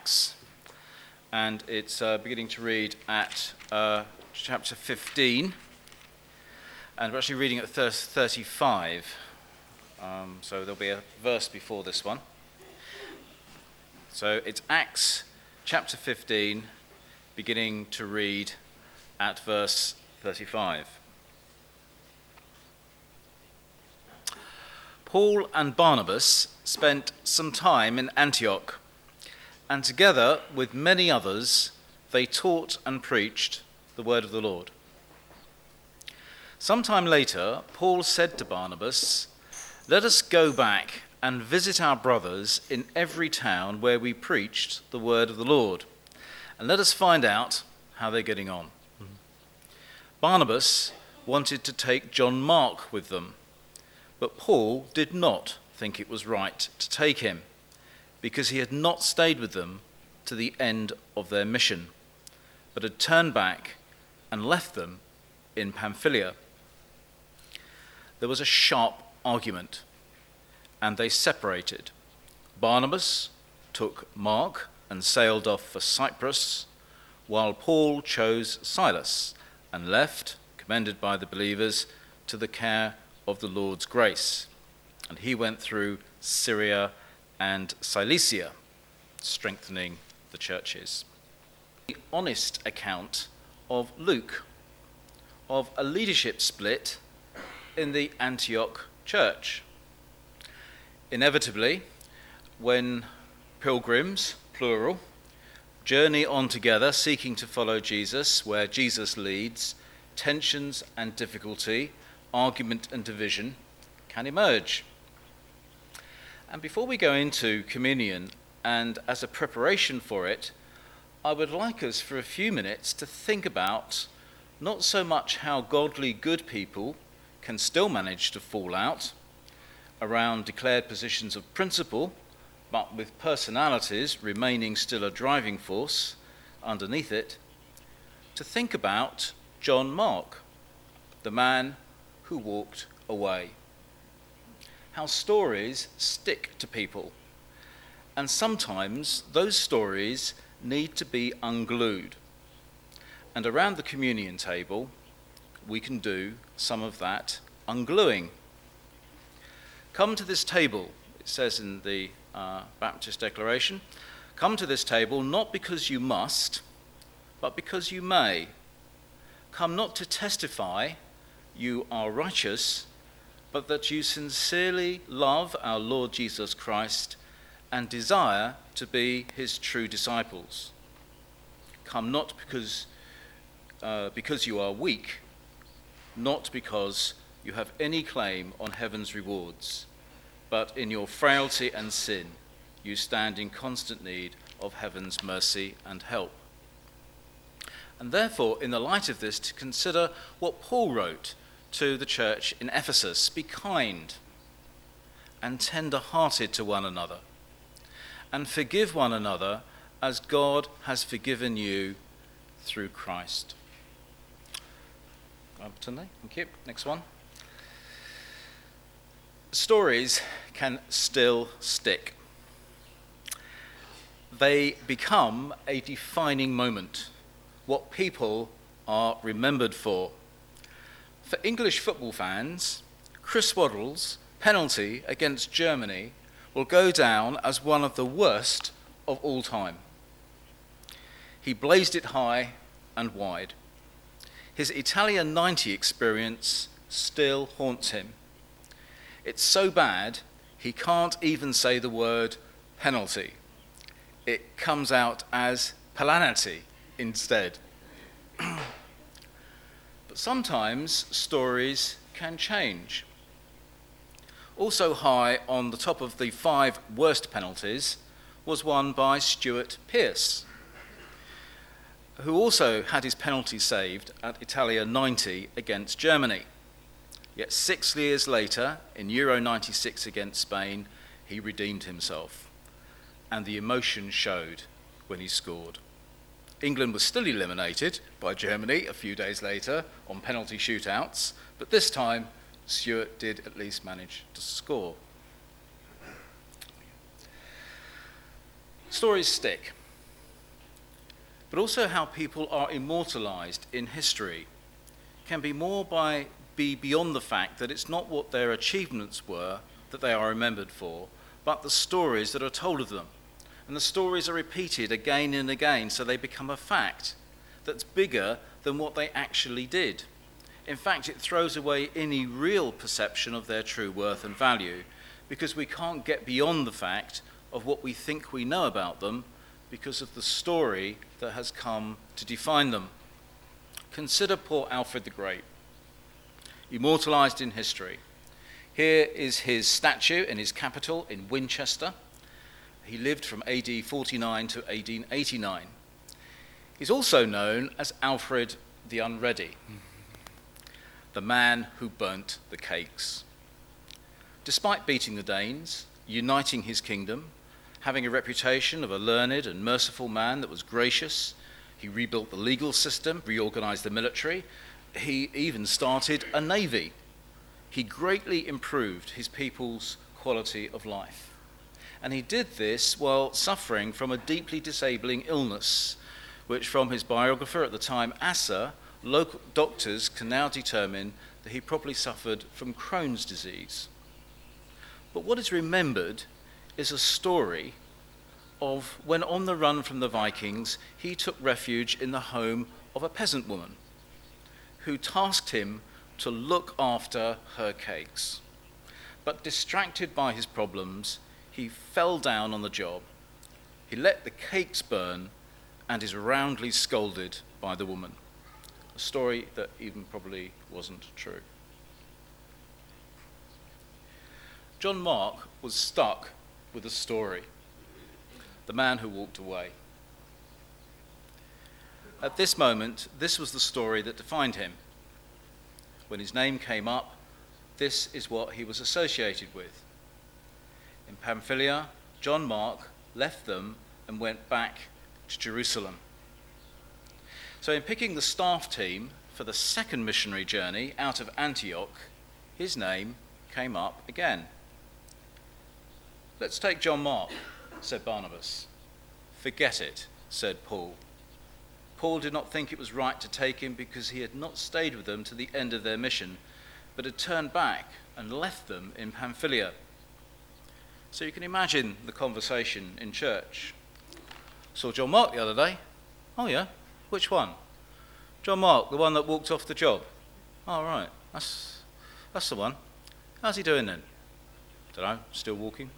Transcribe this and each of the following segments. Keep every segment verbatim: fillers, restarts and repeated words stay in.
Acts, and it's uh, beginning to read at uh, chapter fifteen, and we're actually reading at verse thirty-five, um, so there'll be a verse before this one. So it's Acts chapter fifteen, beginning to read at verse thirty-five. Paul and Barnabas spent some time in Antioch, and together with many others, they taught and preached the word of the Lord. Sometime later, Paul said to Barnabas, "Let us go back and visit our brothers in every town where we preached the word of the Lord, and let us find out how they're getting on." Mm-hmm. Barnabas wanted to take John Mark with them, but Paul did not think it was right to take him, because he had not stayed with them to the end of their mission, but had turned back and left them in Pamphylia. There was a sharp argument, and they separated. Barnabas took Mark and sailed off for Cyprus, while Paul chose Silas and left, commended by the believers, to the care of the Lord's grace. And he went through Syria and Cilicia, strengthening the churches. The honest account of Luke, of a leadership split in the Antioch church. Inevitably, when pilgrims, plural, journey on together seeking to follow Jesus, where Jesus leads, tensions and difficulty, argument and division can emerge. And before we go into communion, and as a preparation for it, I would like us for a few minutes to think about not so much how godly good people can still manage to fall out around declared positions of principle, but with personalities remaining still a driving force underneath it, to think about John Mark, the man who walked away. How stories stick to people, and sometimes those stories need to be unglued. And around the communion table, we can do some of that ungluing. Come to this table, it says in the uh, Baptist Declaration, come to this table not because you must, but because you may. Come not to testify you are righteous, but that you sincerely love our Lord Jesus Christ and desire to be his true disciples. Come not because, uh, because you are weak, not because you have any claim on heaven's rewards, but in your frailty and sin, you stand in constant need of heaven's mercy and help. And therefore, in the light of this, to consider what Paul wrote to the church in Ephesus: be kind and tender-hearted to one another, and forgive one another as God has forgiven you through Christ. Thank you. Next one. Stories can still stick. They become a defining moment, what people are remembered for. For English football fans, Chris Waddle's penalty against Germany will go down as one of the worst of all time. He blazed it high and wide. His Italia ninety experience still haunts him. It's so bad, he can't even say the word penalty. It comes out as palanati instead. But sometimes stories can change. Also high on the top of the five worst penalties was one by Stuart Pearce, who also had his penalty saved at Italia ninety against Germany. Yet six years later, in Euro ninety-six against Spain, he redeemed himself, and the emotion showed when he scored. England was still eliminated by Germany a few days later on penalty shootouts, but this time Stuart did at least manage to score. Stories stick. but also how people are immortalized in history can be more by be beyond the fact that it's not what their achievements were that they are remembered for, but the stories that are told of them. And the stories are repeated again and again, so they become a fact that's bigger than what they actually did. In fact, it throws away any real perception of their true worth and value, because we can't get beyond the fact of what we think we know about them because of the story that has come to define them. Consider poor Alfred the Great, immortalized in history. Here is his statue in his capital in Winchester. He lived from A D forty-nine to A D eighty-nine. He's also known as Alfred the Unready, the man who burnt the cakes. Despite beating the Danes, uniting his kingdom, having a reputation of a learned and merciful man that was gracious, he rebuilt the legal system, reorganized the military, he even started a navy. He greatly improved his people's quality of life. And he did this while suffering from a deeply disabling illness, which from his biographer at the time, Asser, local doctors can now determine that he probably suffered from Crohn's disease. But what is remembered is a story of when on the run from the Vikings, he took refuge in the home of a peasant woman who tasked him to look after her cakes. But distracted by his problems, he fell down on the job. He let the cakes burn and is roundly scolded by the woman. A story that even probably wasn't true. John Mark was stuck with a story. The man who walked away. At this moment, this was the story that defined him. When his name came up, this is what he was associated with. In Pamphylia, John Mark left them and went back to Jerusalem. So in picking the staff team for the second missionary journey out of Antioch, his name came up again. Let's take John Mark, said Barnabas. Forget it, said Paul. Paul did not think it was right to take him because he had not stayed with them to the end of their mission, but had turned back and left them in Pamphylia. So you can imagine the conversation in church. Saw John Mark the other day. Oh yeah, which one? John Mark, the one that walked off the job. Oh right, that's that's the one. How's he doing then? Don't know, still walking.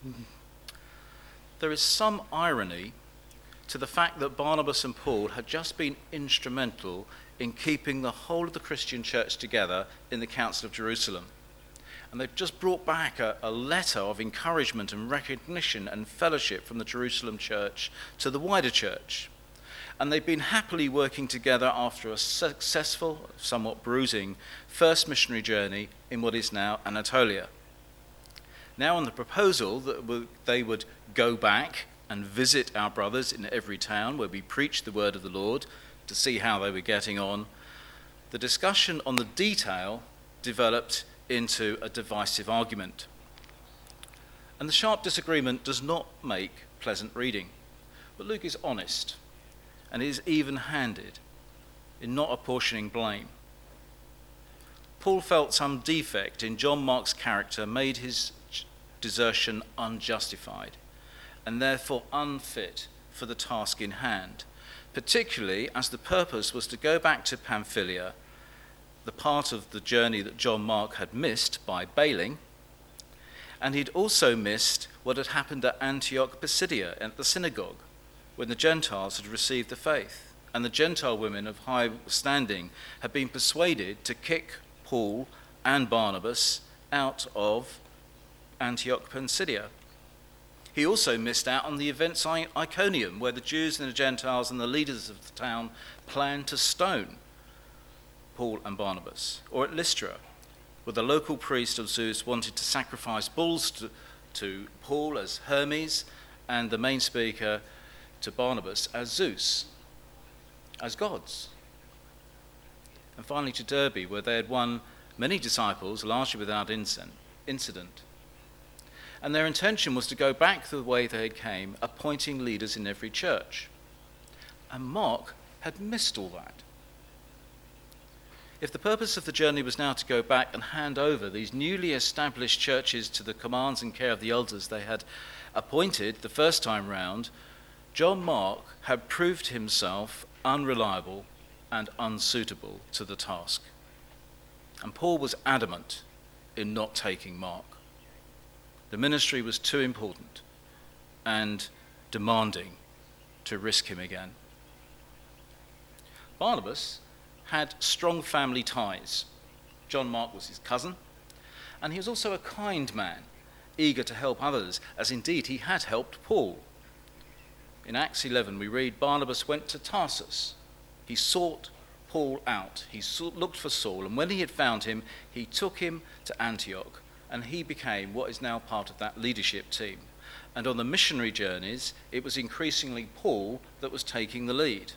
There is some irony to the fact that Barnabas and Paul had just been instrumental in keeping the whole of the Christian church together in the Council of Jerusalem. And they've just brought back a, a letter of encouragement and recognition and fellowship from the Jerusalem church to the wider church. And they've been happily working together after a successful, somewhat bruising, first missionary journey in what is now Anatolia. Now on the proposal that they would go back and visit our brothers in every town where we preached the word of the Lord to see how they were getting on, the discussion on the detail developed into a divisive argument. And the sharp disagreement does not make pleasant reading. But Luke is honest and is even-handed in not apportioning blame. Paul felt some defect in John Mark's character made his desertion unjustified and therefore unfit for the task in hand, particularly as the purpose was to go back to Pamphylia, the part of the journey that John Mark had missed by bailing, and he'd also missed what had happened at Antioch Pisidia at the synagogue, when the Gentiles had received the faith, and the Gentile women of high standing had been persuaded to kick Paul and Barnabas out of Antioch Pisidia. He also missed out on the events in Iconium, where the Jews and the Gentiles and the leaders of the town planned to stone Paul and Barnabas, or at Lystra, where the local priest of Zeus wanted to sacrifice bulls to, to Paul as Hermes and the main speaker to Barnabas as Zeus, as gods. And finally to Derbe, where they had won many disciples, largely without incident. And their intention was to go back the way they came, appointing leaders in every church. And Mark had missed all that. If the purpose of the journey was now to go back and hand over these newly established churches to the commands and care of the elders they had appointed the first time round, John Mark had proved himself unreliable and unsuitable to the task. And Paul was adamant in not taking Mark. The ministry was too important and demanding to risk him again. Barnabas had strong family ties. John Mark was his cousin, and he was also a kind man, eager to help others, as indeed he had helped Paul. In Acts eleven we read, Barnabas went to Tarsus. He sought Paul out. He sought, looked for Saul, and when he had found him, he took him to Antioch, and he became what is now part of that leadership team. And on the missionary journeys, it was increasingly Paul that was taking the lead.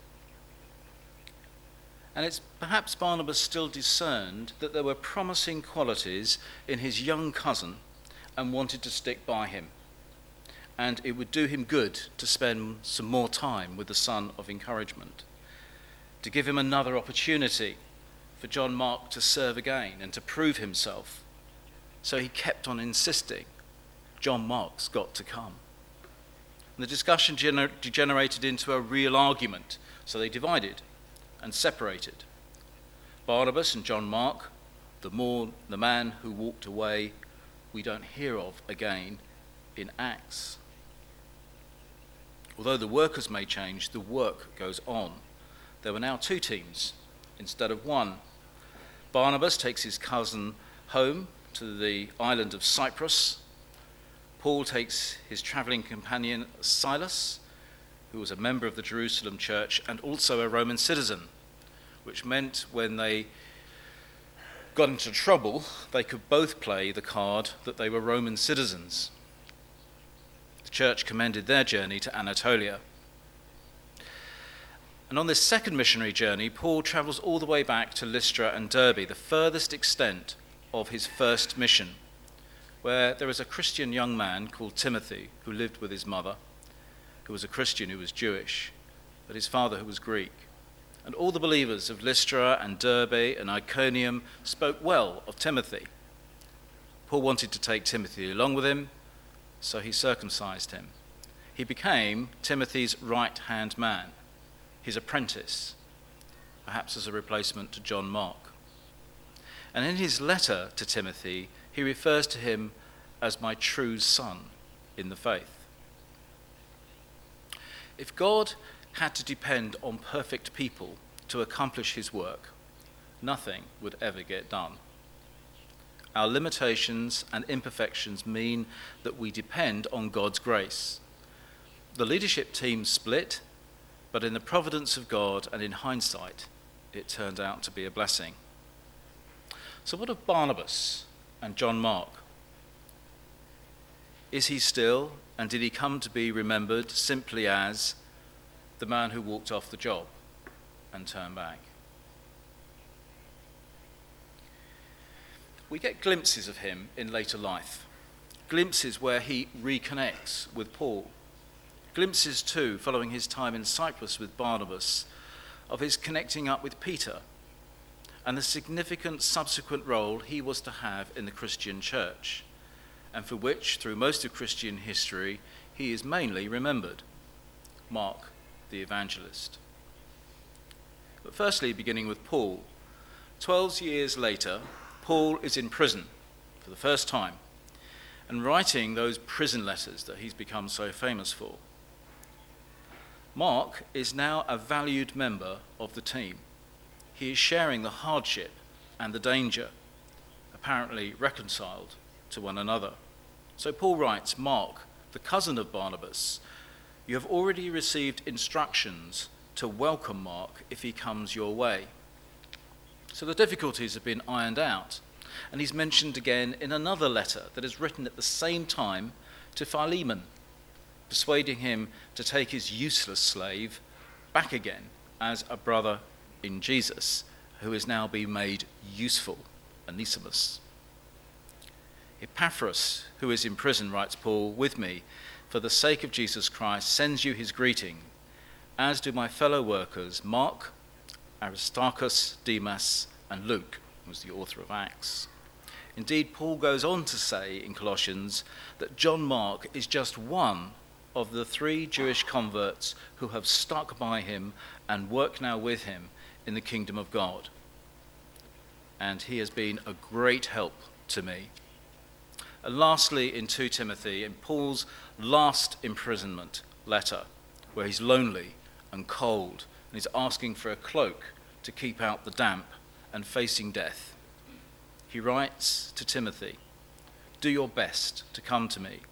And it's perhaps Barnabas still discerned that there were promising qualities in his young cousin and wanted to stick by him. And it would do him good to spend some more time with the son of encouragement, to give him another opportunity for John Mark to serve again and to prove himself. So he kept on insisting, John Mark's got to come. And the discussion gener- degenerated into a real argument, so they divided and separated. Barnabas and John Mark, the more the man who walked away, we don't hear of again in Acts. Although the workers may change, the work goes on. There were now two teams instead of one. Barnabas takes his cousin home to the island of Cyprus. Paul takes his travelling companion Silas, who was a member of the Jerusalem church and also a Roman citizen, which meant when they got into trouble, they could both play the card that they were Roman citizens. The church commended their journey to Anatolia. And on this second missionary journey, Paul travels all the way back to Lystra and Derbe, the furthest extent of his first mission, where there is a Christian young man called Timothy who lived with his mother, who was a Christian who was Jewish, but his father who was Greek. And all the believers of Lystra and Derbe and Iconium spoke well of Timothy. Paul wanted to take Timothy along with him, so he circumcised him. He became Timothy's right-hand man, his apprentice, perhaps as a replacement to John Mark. And in his letter to Timothy, he refers to him as my true son in the faith. If God had to depend on perfect people to accomplish his work, nothing would ever get done. Our limitations and imperfections mean that we depend on God's grace. The leadership team split, but in the providence of God and in hindsight, it turned out to be a blessing. So what of Barnabas and John Mark? Is he still, and did he come to be remembered simply as the man who walked off the job and turned back? We get glimpses of him in later life, glimpses where he reconnects with Paul, glimpses too, following his time in Cyprus with Barnabas, of his connecting up with Peter and the significant subsequent role he was to have in the Christian church, and for which, through most of Christian history, he is mainly remembered. Mark the evangelist. But firstly, beginning with Paul. Twelve years later, Paul is in prison for the first time and writing those prison letters that he's become so famous for. Mark is now a valued member of the team. He is sharing the hardship and the danger, apparently reconciled to one another. So Paul writes, Mark, the cousin of Barnabas, you have already received instructions to welcome Mark if he comes your way. So the difficulties have been ironed out, and he's mentioned again in another letter that is written at the same time to Philemon, persuading him to take his useless slave back again as a brother in Jesus, who is now being made useful, Onesimus. Epaphras, who is in prison, writes Paul, with me, for the sake of Jesus Christ, sends you his greeting, as do my fellow workers Mark, Aristarchus, Demas, and Luke, who was the author of Acts. Indeed, Paul goes on to say in Colossians that John Mark is just one of the three Jewish converts who have stuck by him and work now with him in the kingdom of God. And he has been a great help to me. And lastly, in Second Timothy, in Paul's last imprisonment letter, where he's lonely and cold, and he's asking for a cloak to keep out the damp and facing death, he writes to Timothy, "Do your best to come to me."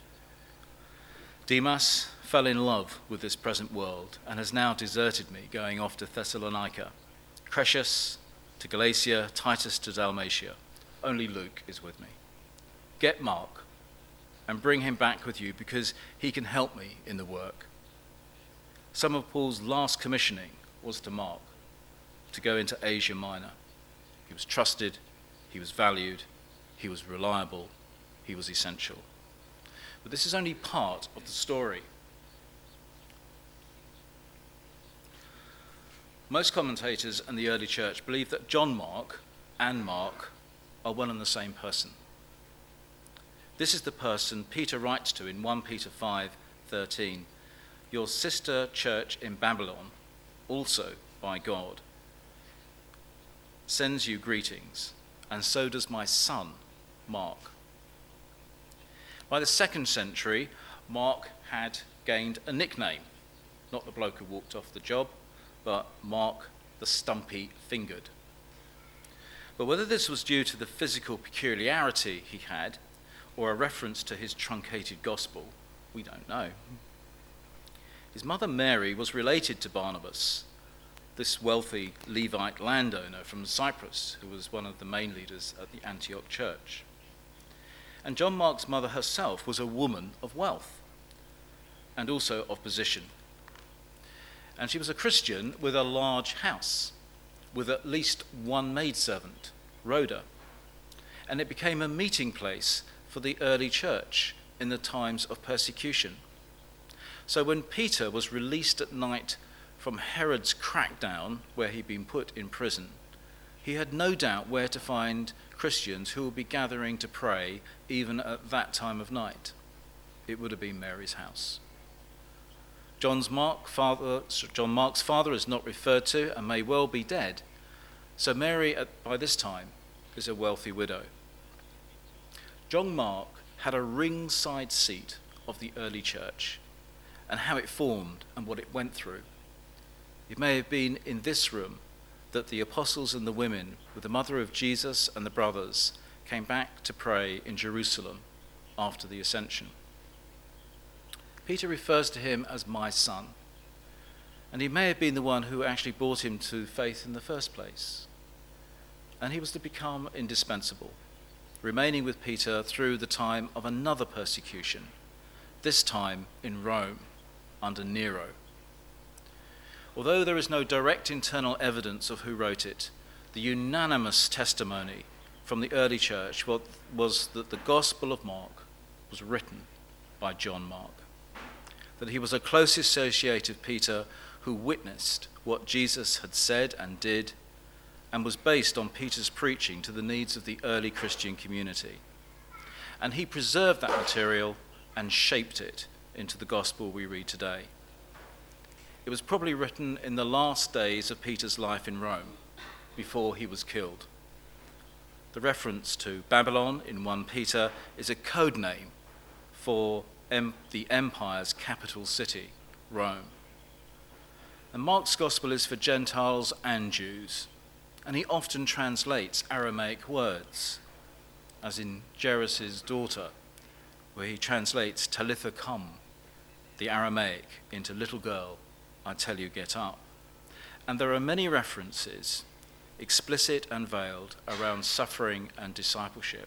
Demas fell in love with this present world and has now deserted me, going off to Thessalonica. Crescens to Galatia, Titus to Dalmatia. Only Luke is with me. Get Mark and bring him back with you, because he can help me in the work. Some of Paul's last commissioning was to Mark, to go into Asia Minor. He was trusted, he was valued, he was reliable, he was essential. But this is only part of the story. Most commentators and the early church believe that John Mark and Mark are one and the same person. This is the person Peter writes to in First Peter five thirteen. Your sister church in Babylon, also by God, sends you greetings, and so does my son, Mark. By the second century, Mark had gained a nickname, not the bloke who walked off the job, but Mark the Stumpy-Fingered. But whether this was due to the physical peculiarity he had, or a reference to his truncated gospel, we don't know. His mother Mary was related to Barnabas, this wealthy Levite landowner from Cyprus, who was one of the main leaders at the Antioch church. And John Mark's mother herself was a woman of wealth and also of position. And she was a Christian with a large house, with at least one maidservant, Rhoda. And it became a meeting place for the early church in the times of persecution. So when Peter was released at night from Herod's crackdown, where he'd been put in prison, he had no doubt where to find Christians who would be gathering to pray even at that time of night. It would have been Mary's house. John's Mark father, John Mark's father is not referred to and may well be dead. So Mary, at, by this time, is a wealthy widow. John Mark had a ringside seat of the early church and how it formed and what it went through. It may have been in this room that the apostles and the women, with the mother of Jesus and the brothers, came back to pray in Jerusalem after the ascension. Peter refers to him as my son, and he may have been the one who actually brought him to faith in the first place. And he was to become indispensable, remaining with Peter through the time of another persecution, this time in Rome under Nero. Although there is no direct internal evidence of who wrote it, the unanimous testimony from the early church was that the Gospel of Mark was written by John Mark, that he was a close associate of Peter who witnessed what Jesus had said and did, and was based on Peter's preaching to the needs of the early Christian community. And he preserved that material and shaped it into the gospel we read today. It was probably written in the last days of Peter's life in Rome, before he was killed. The reference to Babylon in First Peter is a code name for em- the empire's capital city, Rome. And Mark's gospel is for Gentiles and Jews, and he often translates Aramaic words, as in Jairus' daughter, where he translates Talitha cum, the Aramaic, into little girl, I tell you, get up. And there are many references, explicit and veiled, around suffering and discipleship.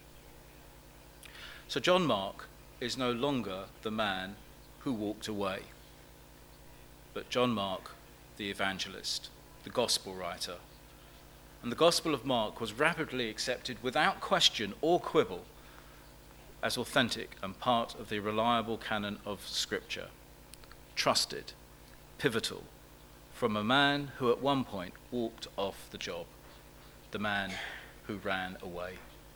So John Mark is no longer the man who walked away, but John Mark, the evangelist, the gospel writer. And the Gospel of Mark was rapidly accepted without question or quibble as authentic and part of the reliable canon of Scripture, trusted pivotal, from a man who at one point walked off the job, the man who ran away.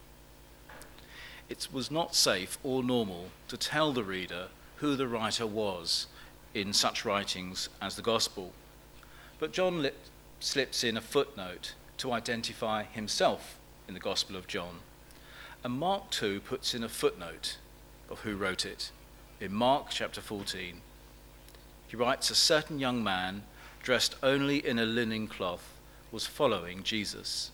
It was not safe or normal to tell the reader who the writer was in such writings as the Gospel, but John lip, slips in a footnote to identify himself in the Gospel of John, and Mark too puts in a footnote of who wrote it in Mark chapter fourteen. He writes, a certain young man dressed only in a linen cloth was following Jesus.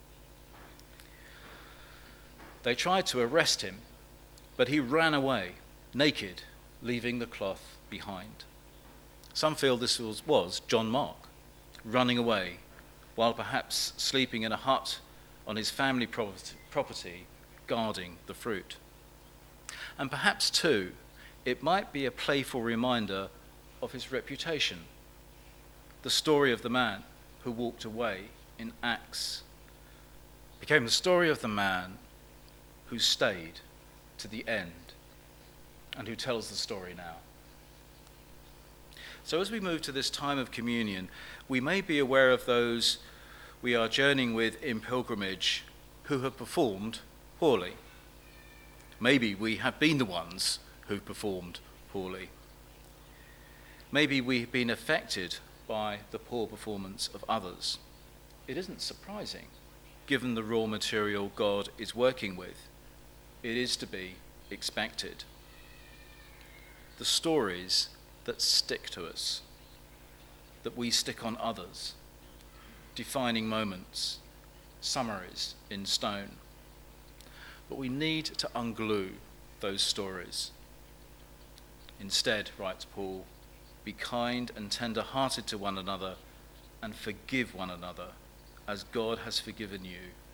They tried to arrest him, but he ran away, naked, leaving the cloth behind. Some feel this was, was John Mark, running away, while perhaps sleeping in a hut on his family property, guarding the fruit. And perhaps, too, it might be a playful reminder of his reputation. The story of the man who walked away in Acts became the story of the man who stayed to the end and who tells the story now. So as we move to this time of communion, we may be aware of those we are journeying with in pilgrimage who have performed poorly. Maybe we have been the ones who've performed poorly. Maybe we've been affected by the poor performance of others. It isn't surprising, given the raw material God is working with. It is to be expected. The stories that stick to us, that we stick on others, defining moments, summaries in stone. But we need to unglue those stories. Instead, writes Paul, be kind and tender-hearted to one another and forgive one another as God has forgiven you